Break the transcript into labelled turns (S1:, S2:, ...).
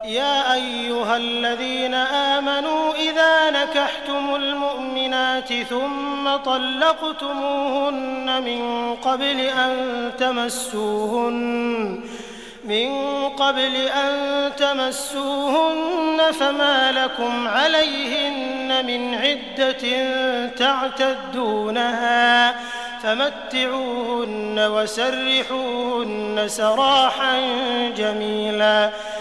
S1: يا أيها الذين آمنوا إذا نكحتم المؤمنات ثم طلقتموهن من قبل أن تمسوهن فما لكم عليهن من عدة تعتدونها فمتعوهن وسرحوهن سراحا جميلا